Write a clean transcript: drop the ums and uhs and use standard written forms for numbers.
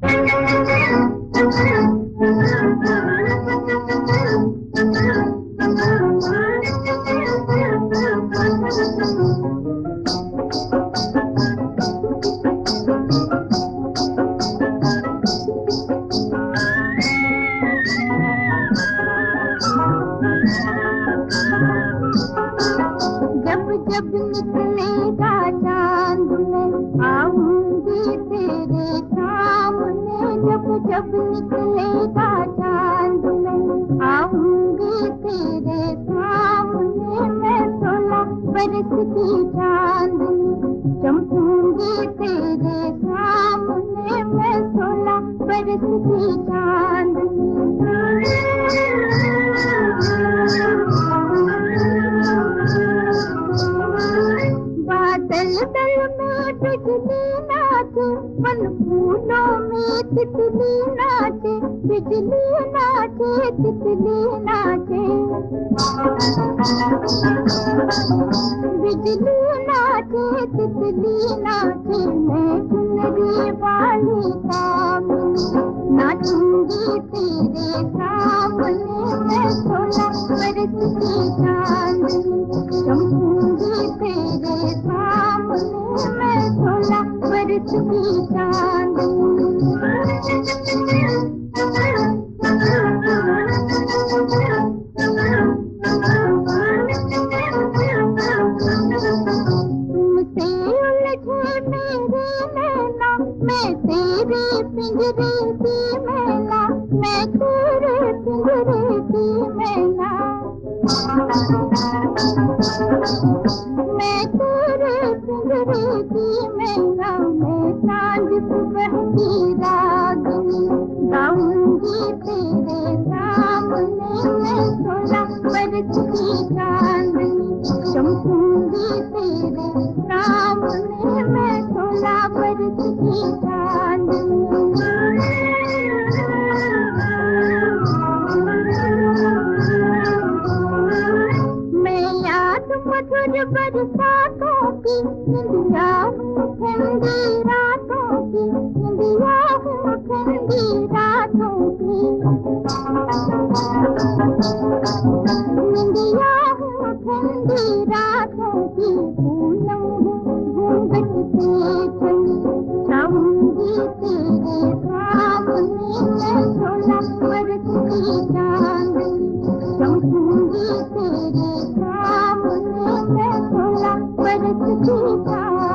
जब निकलेगा चांद मैं आऊंगी तेरे सामने। जब जब निकलेगा चांद मैं आऊंगी तेरे सामने। मैं 16 बरस की चांदनी चमकूंगी तेरे सामने। मैं 16 बरस की चांदनी। बादल दल में बिजली नाचे, मन फूलों में तितली नाचे। बिजली नाचे तितली नाचे, बिजली नाचे तितली नाचे। मैं चुनरी वाली कामिनी नाचूंगी तेरे सामने। मैं 16 बरस की चांदनी चमकूंगी तेरे सामने। मैं 16 बरस की चांदनी। तुमसे उलझे मेरे नैना, मैं तेरे पिंजरे की मैना। मैं तेरे पिंजरे की मैना। मैं तेरे पिंजरे की मैना। मैं सांझ सुबह की रागिनी गाऊंगी तेरे सामने। मैं 16 बरस की चांदनी चमकूंगी तेरे सामने। मैं 16 बरस की चांदनी। मधुर बरसातों की इंदिया हूँ ठंडी रातों की। इंदिया हूँ ठंडी रातों की। इंदिया हूँ ठंडी रातों की। पूनम हूँ घूंघट से चली जाऊंगी तेरे सामने। मैं 16 बरस की चांदनी चमकूंगी तेरे सामने। मैं 16 बरस की चांदनी।